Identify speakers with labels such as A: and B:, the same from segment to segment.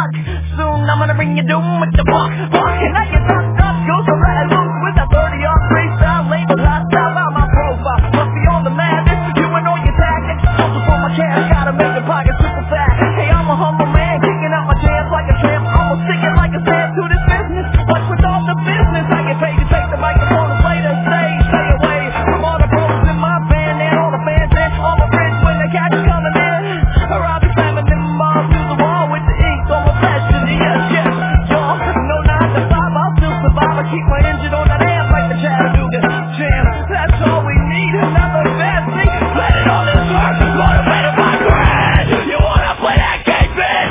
A: luck. Soon I'm gonna bring you doom with the buck. And I get fucked up, go so let it loose with that 30 on freestyle label. Hot style out my profile. Must be all the madness, you and all your tactics. Also for my cash, gotta make the pocket super fat. Hey, I'm a humble man, kicking out my jams like a tramp. Almost sticking like a stamp to this business. What's with all the business? I get paid to take the microphone and play the stage. Stay away from all the pros in my band and all the fans and all my friends when the catch is coming in. Or I'll be slamming them balls through the wall with the ink on my flesh to the shit. Y'all, no 9 to 5, I'll still survive. I keep my engine on that amp like the Chattanooga Jam. That's all we need, another fancy. Let it all in work, motivated by greed. You wanna play that game, bitch?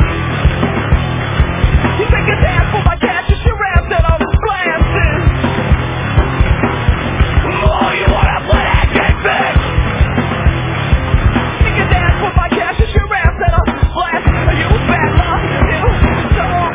A: You think it's dance for my cash, it's your ass that I'm blasting. Oh, you wanna play that game, bitch? You can dance for my cash, it's your ass that I'm blasting. You bad luck, you don't.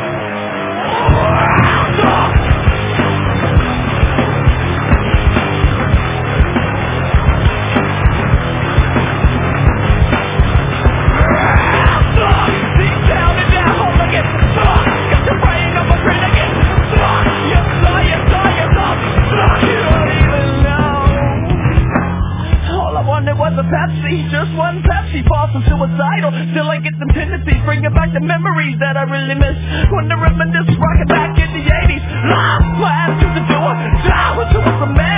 A: Pepsi, just one Pepsi, false and suicidal. Still I get some tendencies, bringing back the memories that I really miss. When I reminisce, rocking back in the 80s. Lost my ass to the door, die until it's a man.